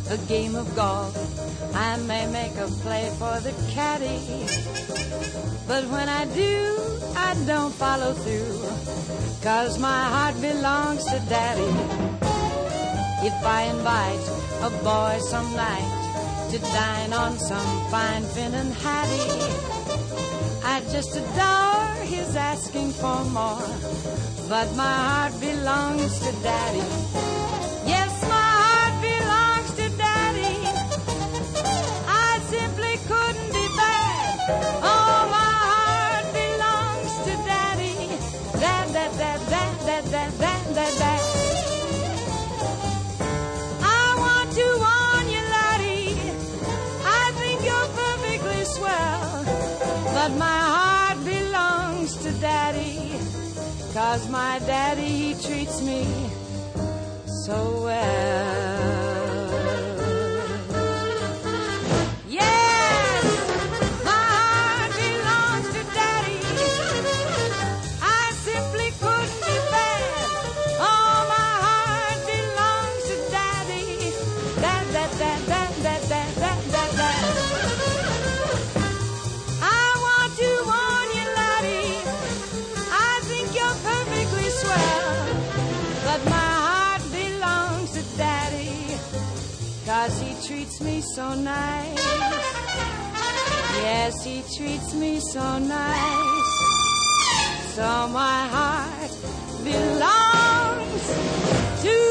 a game of golf. I may make a play for the caddy, but when I do, I don't follow through, 'cause my heart belongs to Daddy. If I invite a boy some night to dine on some fine Finnan Hattie, I just adore his asking for more, but my heart belongs to Daddy. Yes, my heart belongs to Daddy. I simply couldn't be bad. Oh, my heart belongs to Daddy. That. I want to warn you, laddie, I think you're perfectly swell, but my heart belongs to Daddy, 'cause my daddy, he treats me so well. Yes, my heart belongs to Daddy. I simply couldn't be bad. Oh, my heart belongs to Daddy. That. I want to warn you, laddie, I think you're perfectly swell, but my heart belongs to Daddy, 'cause he treats me so nice. Yes, he treats me so nice. So my heart belongs to